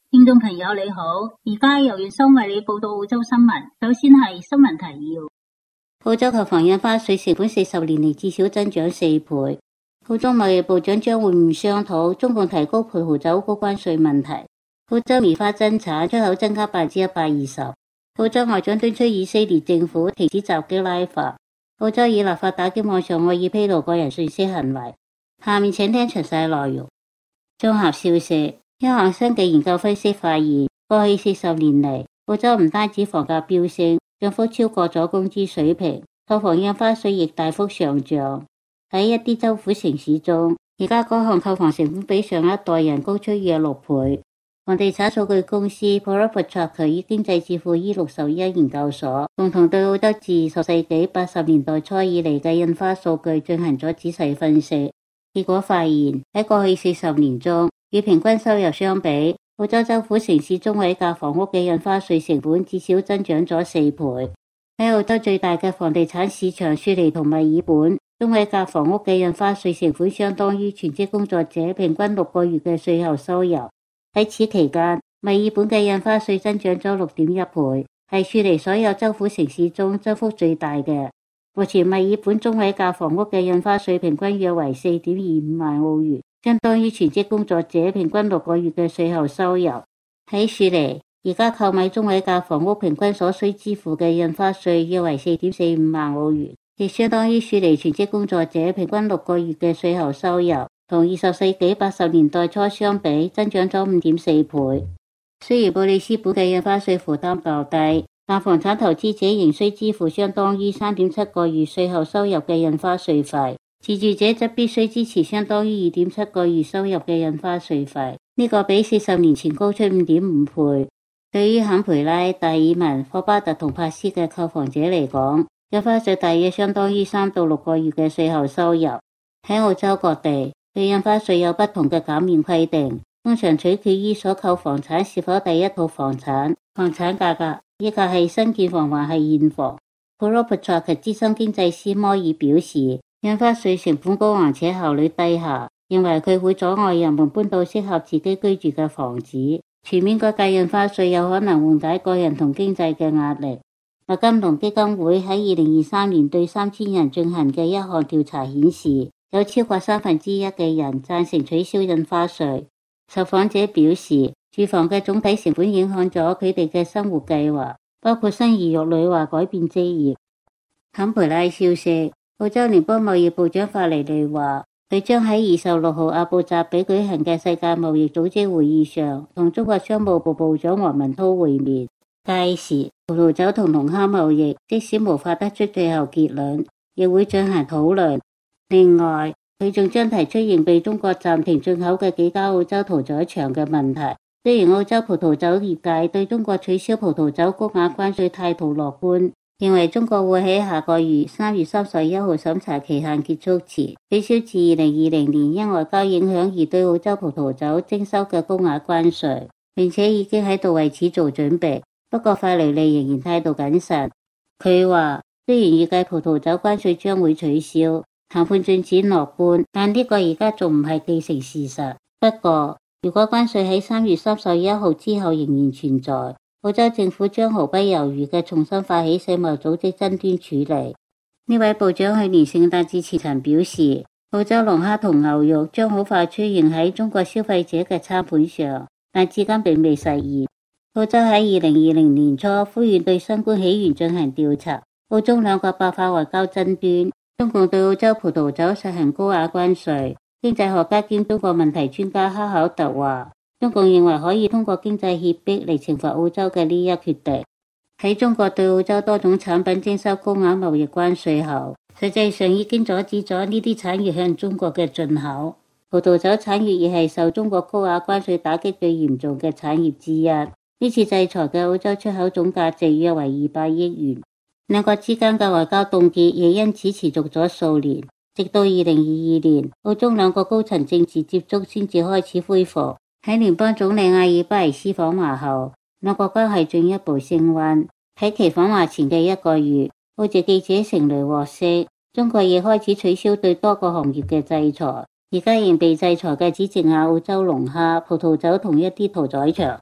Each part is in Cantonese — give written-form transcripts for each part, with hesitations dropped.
聽眾朋友你好，而家由月生為你報道澳洲新聞。首先係新聞提要。澳洲購房印花稅成本40年嚟至少增長4倍。澳洲貿易部長將會晤商討中共提高葡萄酒高關稅問題。澳洲棉花增產出口增加120%。澳洲外長敦促以色列政府停止襲擊拉法。澳洲以立法打擊網上惡意披露個人信息行為。下面請聽詳細內容。綜合消息。一項新嘅研究分析發現，過去40年嚟，澳洲唔單止房價飆升，漲幅超過咗工資水平，購房印花稅亦大幅上漲。喺一啲州府城市中，而家嗰項購房成本比上一代人高出約6倍。房地產數據公司 ProperTracker 與經濟智庫 E61 研究所共同對澳洲自10世紀80年代初以嚟嘅印花數據進行咗仔細分析，結果發現喺過去40年中，與平均收入相比，澳洲州府城市中位價房屋嘅印花稅成本至少增長咗4倍。喺澳洲最大嘅房地產市場雪梨同墨爾本，中位價房屋嘅印花稅成本相當於全職工作者平均6個月嘅稅後收入。喺此期間，墨爾本嘅印花稅增長咗6.1倍，係雪梨所有州府城市中增幅最大嘅。目前墨爾本中位價房屋嘅印花稅平均約為4.25萬澳元。相當於全職工作者平均6個月嘅稅後收入。喺雪梨，而家購買中位價房屋平均所需支付嘅印花稅約為4.45萬澳元，亦相當於雪梨全職工作者平均6個月嘅稅後收入，同20世紀80年代初相比，增長咗5.4倍。雖然布里斯本嘅印花稅負擔較低，但房產投資者仍需支付相當於3.7個月稅後收入嘅印花稅費。自住者則必須支持相當於2.7個月收入嘅印花稅費，呢個比40年前高出5.5倍。對於坎培拉、達爾文、霍巴特同帕斯嘅購房者嚟講，印花稅大約相當於3到6個月嘅稅後收入。喺澳洲各地，對印花稅有不同嘅減免規定，通常取決於所購房產是否第一套房產、房產價格，以及係新建房還係現房。ProperTracker 資深經濟師摩爾表示，印花稅成本高昂且效率低下，認為佢會阻礙人們搬到適合自己居住嘅房子。全面改革印花稅有可能緩解個人同經濟嘅壓力。麥金龍基金會喺2023年對3000人進行嘅一項調查顯示，有超過1/3嘅人贊成取消印花稅。受訪者表示，住房嘅總體成本影響咗佢哋嘅生活計劃，包括生兒育女或改變職業。坎培拉消息。澳洲聯邦貿易部長法尼利話，佢將喺26號阿布扎比舉行嘅世界貿易組織會議上同中國商務部部長王文濤會面。屆時，葡萄酒同龍蝦貿易即使無法得出最後結論，亦會進行討論。另外，佢仲將提出仍被中國暫停進口嘅幾家澳洲屠宰場嘅問題。雖然澳洲葡萄酒業界對中國取消葡萄酒高額關稅態度樂觀，認為中國會喺下個月3月31號審查期限結束前取消自2020年因外交影響而對澳洲葡萄酒徵收嘅高額關稅，並且已經喺度為此做準備。不過法尼利仍然態度謹慎。佢話，雖然預計葡萄酒關稅將會取消，談判進展樂觀，但呢個而家仲唔係既成事實。不過，如果關稅喺3月31號之後仍然存在，澳洲政府將毫不猶豫嘅重新發起世貿組織爭端處理。呢位部長去年聖誕節前曾表示，澳洲龍蝦同牛肉將好快出現喺中國消費者嘅餐盤上，但至今並未實現。澳洲喺2020年初呼籲對新冠起源進行調查，澳中兩國爆發外交爭端，中共對澳洲葡萄酒實行高額關稅。經濟學家兼中國問題專家哈考特話，中共認為可以通過經濟脅迫嚟懲罰澳洲嘅呢一決定。喺中國對澳洲多種產品徵收高額貿易關稅後，實際上已經阻止咗呢啲產業向中國嘅進口。葡萄酒產業亦係受中國高額關稅打擊最嚴重嘅產業之一。呢次制裁嘅澳洲出口總價值約為200億元。兩國之間嘅外交凍結亦因此持續咗數年，直到2022年，澳中兩國高層政治接觸先至開始恢復。喺聯邦總理阿爾巴尼斯訪華後，兩國關係進一步升溫。喺其訪華前嘅1個月，澳籍記者成蕾獲悉，中國亦開始取消對多個行業嘅制裁。而家仍被制裁嘅只剩下澳洲龍蝦、葡萄酒同一啲屠宰場。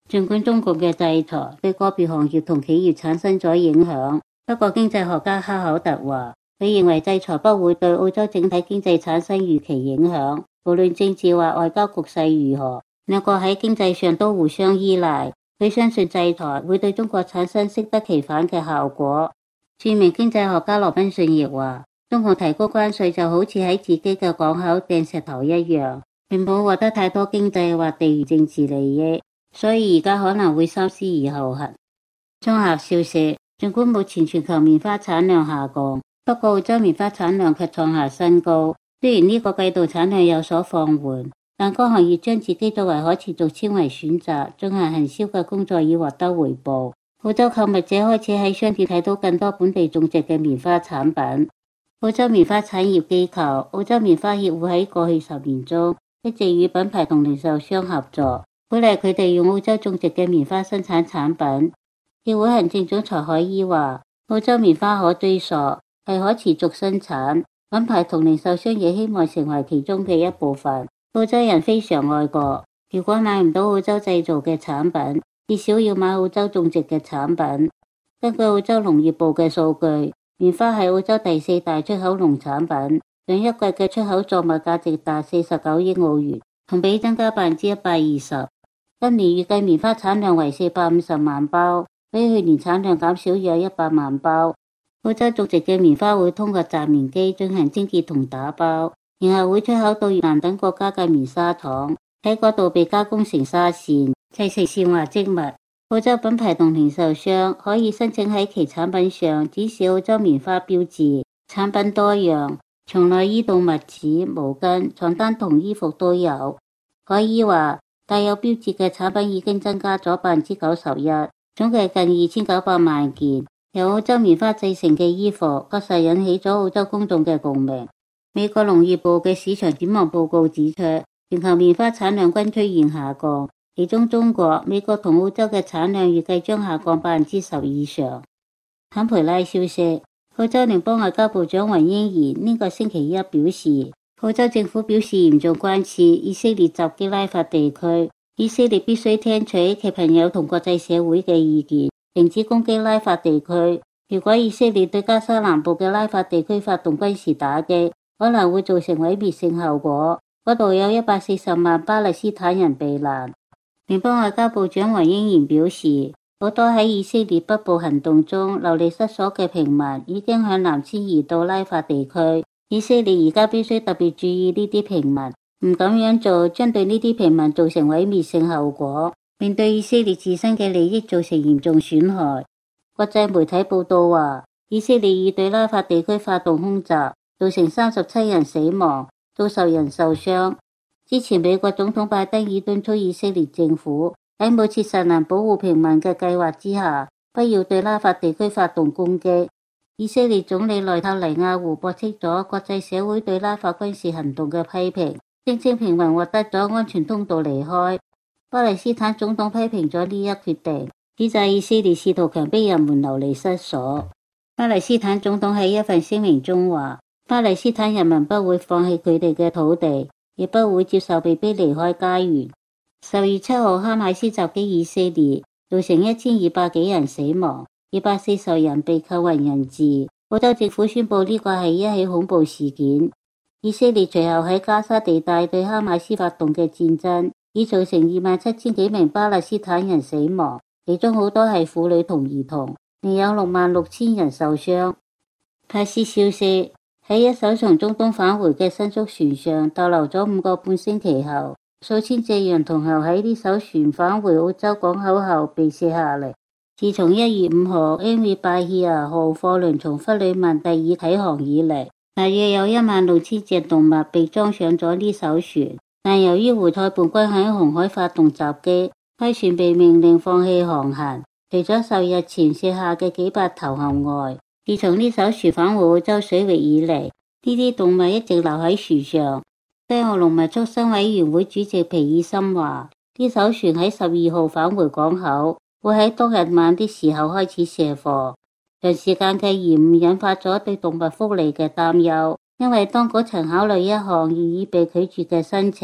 儘管中共嘅制裁對個別行業同企業產生咗影響，不過經濟學家哈考特話，佢認為制裁不會對澳洲整體經濟產生預期影響。無論政治或外交局勢如何，兩國喺經濟上都互相依賴。佢相信制裁會對中國產生適得其反嘅效果。著名經濟學家羅賓遜亦話，中共提高關稅就好似喺自己嘅港口掟石頭一樣，並冇獲得太多經濟或地緣政治利益，所以而家可能會三思而後行。綜合消息，儘管目前全球棉花產量下降，不過澳洲棉花產量卻創下新高。雖然呢個季度產量有所放緩，但該行業將自己作為可持續纖維選擇，進行行銷嘅工作以獲得回報。澳洲購物者開始喺商店睇到更多本地種植嘅棉花產品。澳洲棉花產業機構澳洲棉花協會喺過去10年中一直與品牌同零售商合作，鼓勵佢哋用澳洲種植嘅棉花生產產品。協會行政總裁海伊話，澳洲棉花可追溯，係可持續生產，品牌同零售商也希望成為其中嘅一部分。澳洲人非常愛國，如果買唔到澳洲製造嘅產品，至少要買澳洲種植嘅產品。根據澳洲農業部嘅數據，棉花係澳洲第4大出口農產品，上一季嘅出口作物價值達49億澳元，同比增加120%。今年預計棉花產量為450萬包，比去年產量減少約100萬包。澳洲種植嘅棉花會通過紮棉機進行清潔同打包，然後會出口到越南等國家嘅棉紗廠，喺嗰度被加工成紗線、製成線或織物。澳洲品牌同零售商可以申請喺其產品上展示澳洲棉花標誌，產品多樣，從內衣到襪子、毛巾、床單同衣服都有。海伊話，帶有標誌嘅產品已經增加咗91%，總計近2900萬件。由澳洲棉花製成嘅衣服確實引起咗澳洲公眾嘅共鳴。美國農業部嘅市場展望報告指出，全球棉花產量均出現下降，其中中國、美國同澳洲嘅產量預計將下降10%以上。坎培拉消息，澳洲聯邦外交部長雲英賢呢個星期一表示，澳洲政府表示嚴重關切以色列襲擊拉法地區，以色列必須聽取其朋友同國際社會嘅意見，停止攻擊拉法地區。如果以色列對加沙南部嘅拉法地區發動軍事打擊，可能會造成毀滅性後果。嗰度有140萬巴勒斯坦人避難。聯邦外交部長雲英賢表示，好多喺以色列北部行動中流離失所嘅平民已經向南遷移到拉法地區。以色列而家必須特別注意呢啲平民，唔咁樣做將對呢啲平民造成毀滅性後果，並對以色列自身嘅利益造成嚴重損害。國際媒體報道話，以色列已對拉法地區發動空襲，造成37人死亡，數十人受傷。之前美國總統拜登已敦促以色列政府喺冇切實能保護平民嘅計劃之下，不要對拉法地區發動攻擊。以色列總理內塔尼亞胡駁斥咗國際社會對拉法軍事行動嘅批評，聲稱平民獲得咗安全通道離開。巴勒斯坦總統批評咗呢一決定，指責以色列試圖強迫人們流離失所。巴勒斯坦總統喺一份聲明中話，巴勒斯坦人民不會放棄佢哋嘅土地，亦不會接受被逼離開家園。10月7號，哈馬斯襲擊以色列，造成1200幾人死亡，240人被扣為人質。澳洲政府宣布呢個係一起恐怖事件。以色列隨後喺加沙地帶對哈馬斯發動嘅戰爭，已造成27000幾名巴勒斯坦人死亡，其中好多係婦女同兒童，另有66000人受傷。泰斯消息，喺一艘從中東返回嘅新宿船上逗留咗5個半星期後，數千隻洋同候喺呢艘船返回澳洲港口後被卸下嚟。自從1月5號 MV Bahia 號貨輪從弗里曼第爾啟航以嚟，大約有16000隻動物被裝上咗呢艘船，但由於胡塞叛軍喺紅海發動襲擊，該船被命令放棄航行。除咗受日前卸下嘅幾百頭銜外，自從呢艘船返回澳洲水域以嚟，呢啲動物一直留喺船上。西澳農民促生委員會主席皮爾森話，呢艘船喺12號返回港口，會喺當日晚啲時候開始卸貨。長時間嘅延誤引發咗對動物福利嘅擔憂，因為當局曾考慮一項現已被拒絕嘅申請，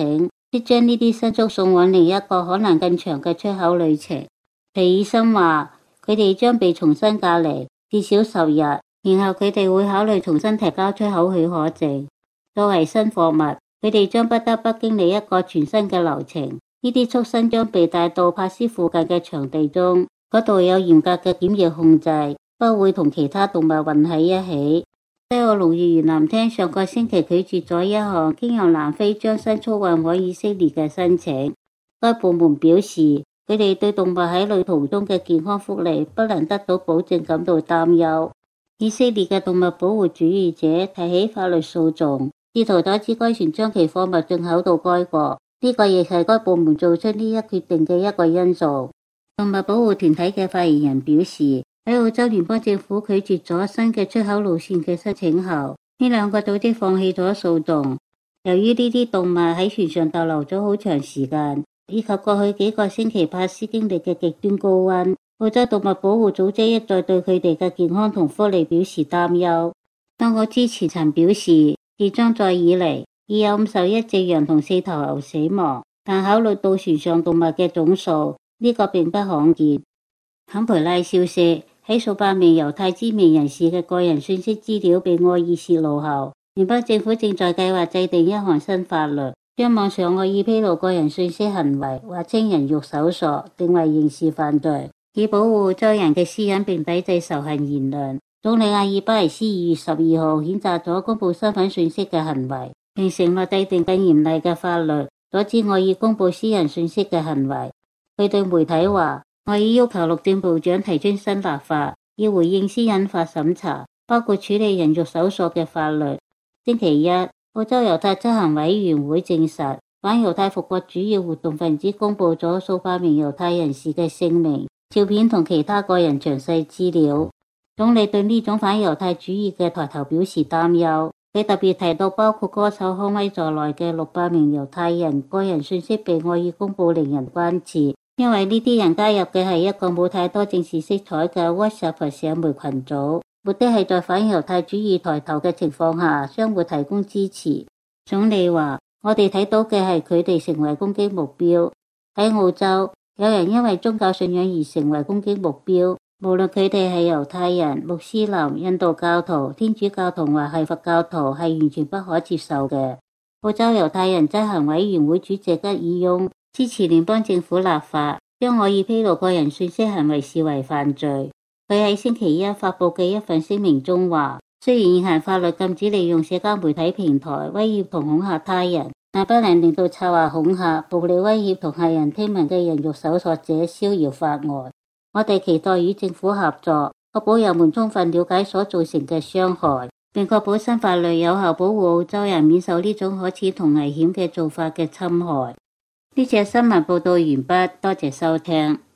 即將呢啲牲畜送往另一個可能更長嘅出口旅程。皮爾森話，佢哋將被重新隔離至少10日，然後佢哋會考慮重新提交出口許可證。作為新貨物，佢哋將不得不經歷一個全新嘅流程。呢啲畜生將被帶到帕斯附近嘅場地中，嗰度有嚴格嘅檢疫控制，不會同其他動物混喺一起。西澳農業園林廳上個星期拒絕咗一項經由南非將牲畜運往以色列嘅申請。該部門表示，佢哋對動物喺旅途中嘅健康福利不能得到保證感到擔憂。以色列嘅動物保護主義者提起法律訴訟，試圖阻止該船將其貨物進口到該國。呢個亦係該部門做出呢一決定嘅一個因素。動物保護團體嘅發言人表示，喺澳洲聯邦政府拒絕咗新嘅出口路線嘅申請後，呢兩個組織放棄咗訴訟。由於呢啲動物喺船上逗留咗好長時間，以及過去幾個星期帕斯經歷嘅極端高溫，澳洲動物保護組織一再對佢哋嘅健康同福利表示擔憂。當局之前曾表示，自裝載以嚟已有51隻羊同4頭牛死亡，但考慮到船上動物嘅總數，呢個並不罕見。坎培拉消息，喺數百名猶太知名人士嘅個人信息資料被惡意泄露後，聯邦政府正在計劃制定一項新法律，將網上惡意披露個人信息行為或稱人肉搜索定為刑事犯罪，以保護澳洲人嘅私隱並抵制仇恨言論。總理阿爾巴尼斯2月12號譴責咗公布身份信息嘅行為，並承諾制定更嚴厲嘅法律，阻止惡意公布私人信息嘅行為。佢對媒體話，我已要求陸政部長提出新立法，以回應私隱法審查，包括處理人肉搜索嘅法律。星期一，澳洲猶太執行委員會證實，反猶太復國主義活動分子公布咗數百名猶太人士嘅姓名、照片同其他個人詳細資料。總理對呢種反猶太主義嘅抬頭表示擔憂。佢特別提到包括歌手康威在內嘅600名猶太人個人信息被惡意公布，令人關切，因為呢啲人加入嘅係一個冇太多政治色彩嘅 WhatsApp 社媒群組，目的係在反猶太主義抬頭嘅情況下相互提供支持。總理話，我哋睇到嘅係佢哋成為攻擊目標。喺澳洲，有人因為宗教信仰而成為攻擊目標，無論佢哋係猶太人、穆斯林、印度教徒、天主教徒或係佛教徒，係完全不可接受嘅。澳洲猶太人執行委員會主席吉爾翁支持聯邦政府立法，將惡意披露個人信息行為視為犯罪。佢喺星期一發佈嘅一份聲明中話，雖然現行法律禁止利用社交媒體平台威脅同恐嚇他人，但不能令到策劃恐嚇、暴力威脅同駭人聽聞嘅人肉搜索者逍遙法外。我哋期待與政府合作，確保人們充分了解所造成嘅傷害，並確保新法律有效保護澳洲人免受呢種可恥同危險嘅做法嘅侵害。呢隻新聞報道完畢，多謝收聽。